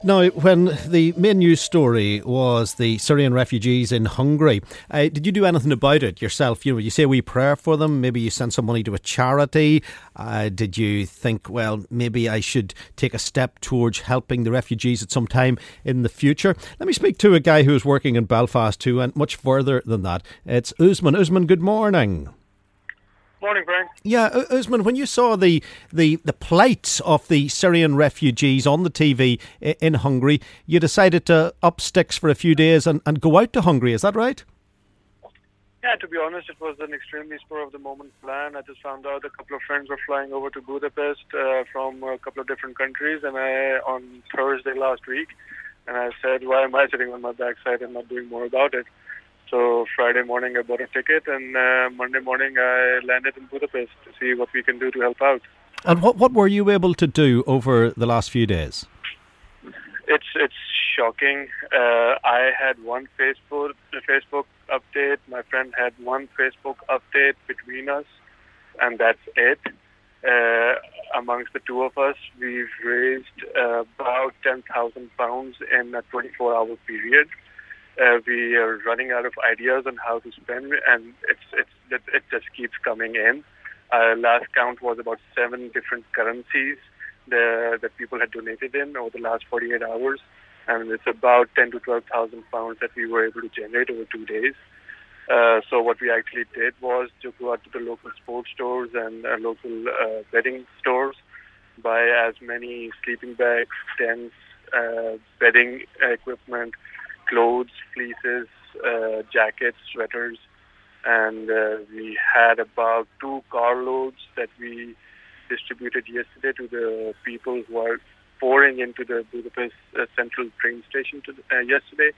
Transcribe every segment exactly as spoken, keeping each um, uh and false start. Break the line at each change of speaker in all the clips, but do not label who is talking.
Now, when the main news story was the Syrian refugees in Hungary, uh, did you do anything about it yourself? You know, you say a wee prayer for them, maybe you sent some money to a charity. Uh, did you think, well, maybe I should take a step towards helping the refugees at some time in the future? Let me speak to a guy who's working in Belfast who went much further than that. It's Usman. Usman, good morning.
Morning, Frank.
Yeah, Usman, when you saw the, the, the plight of the Syrian refugees on the T V in Hungary, you decided to up sticks for a few days and, and go out to Hungary, is that right?
Yeah, to be honest, it was an extremely spur-of-the-moment plan. I just found out a couple of friends were flying over to Budapest uh, from a couple of different countries, and I on Thursday last week, and I said, why am I sitting on my backside and not doing more about it? So Friday morning I bought a ticket, and uh, Monday morning I landed in Budapest to see what we can do to help out.
And what what were you able to do over the last few days?
It's it's shocking. Uh, I had one Facebook Facebook update. My friend had one Facebook update between us, and that's it. Uh, amongst the two of us, we've raised uh, about ten thousand pounds in a twenty-four hour period. Uh, we are running out of ideas on how to spend, and it's it's it, it just keeps coming in. Our last count was about seven different currencies the, that people had donated in over the last forty-eight hours, and it's about ten to twelve thousand pounds that we were able to generate over two days. Uh, so what we actually did was to go out to the local sports stores and uh, local uh, bedding stores, buy as many sleeping bags, tents, uh, bedding equipment, clothes, fleeces, uh, jackets, sweaters, and uh, we had about two carloads that we distributed yesterday to the people who are pouring into the Budapest uh, central train station to the, uh, yesterday,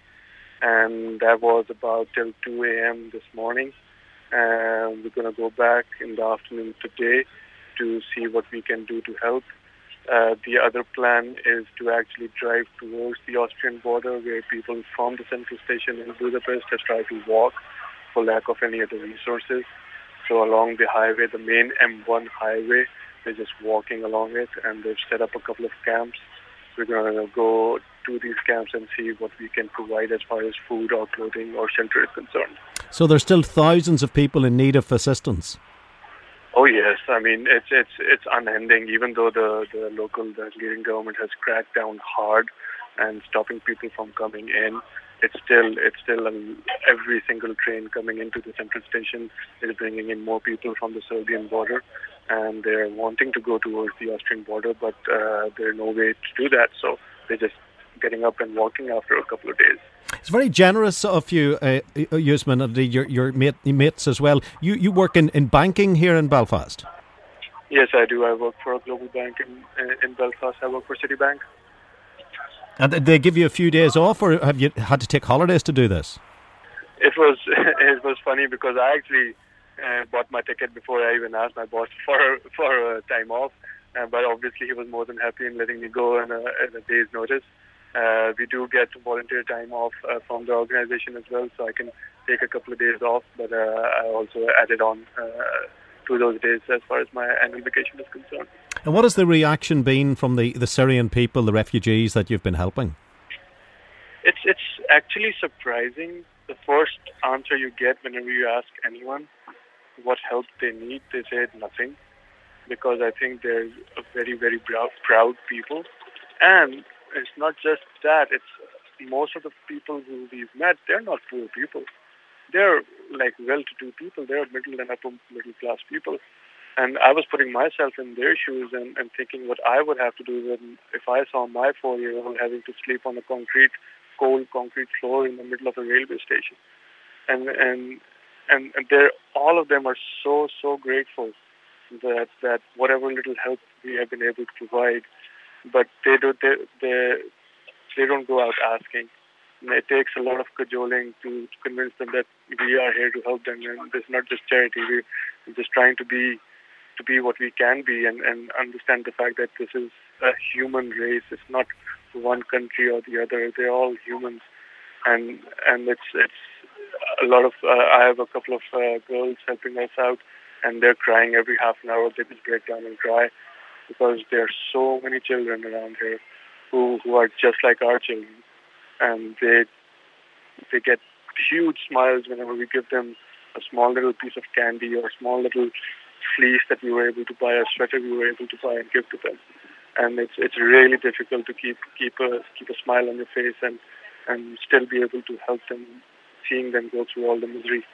and that was about till two a.m. this morning. And we're going to go back in the afternoon today to see what we can do to help. Uh, the other plan is to actually drive towards the Austrian border, where people from the central station in Budapest have tried to walk for lack of any other resources. So along the highway, the main M one highway, they're just walking along it, and they've set up a couple of camps. We're going to go to these camps and see what we can provide as far as food or clothing or shelter is concerned.
So there's still thousands of people in need of assistance?
Oh yes, I mean it's it's it's unending. Even though the the local the Hungarian government has cracked down hard and stopping people from coming in, it's still it's still um, every single train coming into the central station is bringing in more people from the Serbian border, and they're wanting to go towards the Austrian border, but uh, there's no way to do that. So they're just getting up and walking after a couple of days.
It's very generous of you, uh, Usman, and your your mate, mates as well. You you work in, in banking here in Belfast.
Yes, I do. I work for a global bank in in Belfast. I work for Citibank.
And did they give you a few days off, or have you had to take holidays to do this?
It was it was funny because I actually uh, bought my ticket before I even asked my boss for for a time off. Uh, but obviously, he was more than happy in letting me go in a, in a day's notice. Uh, we do get volunteer time off uh, from the organization as well, so I can take a couple of days off, but uh, I also added on uh, to those days as far as my annual vacation is concerned.
And what has the reaction been from the, the Syrian people, the refugees that you've been helping?
It's it's actually surprising. The first answer you get whenever you ask anyone what help they need, they say nothing, because I think they're a very, very proud, proud people. And it's not just that, it's most of the people who we've met, they're not poor people. They're like well-to-do people. They're middle and upper middle-class people. And I was putting myself in their shoes and, and thinking what I would have to do when, if I saw my four-year-old having to sleep on a concrete, cold concrete floor in the middle of a railway station. And and and, and they're, all of them are so, so grateful that, that whatever little help we have been able to provide, but they do they they they don't go out asking. And it takes a lot of cajoling to, to convince them that we are here to help them, and it's not just charity. We, we're just trying to be to be what we can be, and, and understand the fact that this is a human race. It's not one country or the other. They're all humans, and and it's it's a lot of. Uh, I have a couple of uh, girls helping us out, and they're crying every half an hour. They just break down and cry, because there are so many children around here who, who are just like our children. And they they get huge smiles whenever we give them a small little piece of candy or a small little fleece that we were able to buy, a sweater we were able to buy and give to them. And it's it's really difficult to keep keep a keep a smile on your face and, and still be able to help them, seeing them go through all the misery.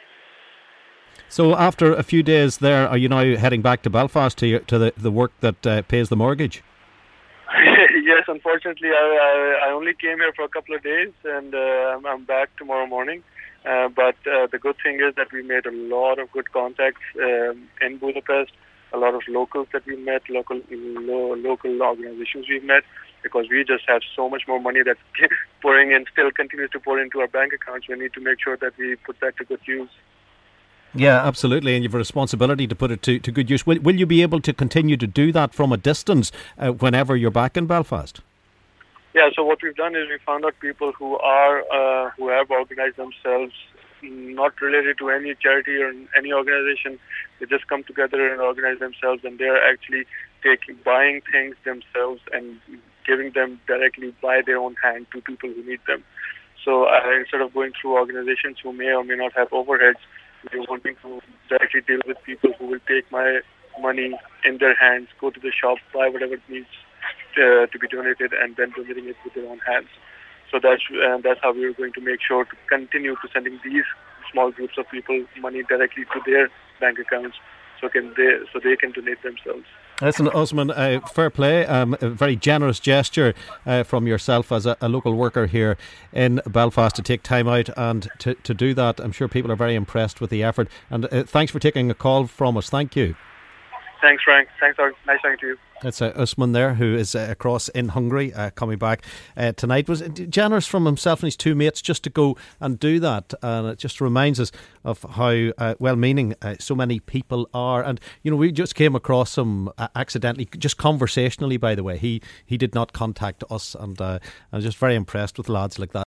So after a few days there, are you now heading back to Belfast to your, to the, the work that uh, pays the mortgage?
Yes, unfortunately, I, I I only came here for a couple of days, and uh, I'm, I'm back tomorrow morning. Uh, but uh, the good thing is that we made a lot of good contacts um, in Budapest, a lot of locals that we met, local lo- local organizations we met, because we just have so much more money that's pouring in, still continues to pour into our bank accounts. We need to make sure that we put that to good use.
Yeah, absolutely, and you have a responsibility to put it to, to good use. Will, will you be able to continue to do that from a distance uh, whenever you're back in Belfast?
Yeah, so what we've done is we found out people who are uh, who have organized themselves, not related to any charity or any organization. They just come together and organize themselves, and they're actually taking buying things themselves and giving them directly by their own hand to people who need them. So uh, instead of going through organizations who may or may not have overheads, we're wanting to directly deal with people who will take my money in their hands, go to the shop, buy whatever it needs to, to be donated, and then donating it with their own hands. So that's uh, that's how we are going to make sure to continue to sending these small groups of people money directly to their bank accounts, so can they so they can donate themselves.
Listen, Osman, uh, fair play. Um, a very generous gesture uh, from yourself as a, a local worker here in Belfast to take time out and to, to do that. I'm sure people are very impressed with the effort. And uh, thanks for taking a call from us. Thank you.
Thanks, Frank. Thanks, nice talking to you.
It's uh, Usman there, who is uh, across in Hungary, uh, coming back uh, tonight. Was generous from himself and his two mates just to go and do that, and it just reminds us of how uh, well-meaning uh, so many people are. And you know, we just came across him uh, accidentally, just conversationally. By the way, he he did not contact us, and uh, I was just very impressed with lads like that.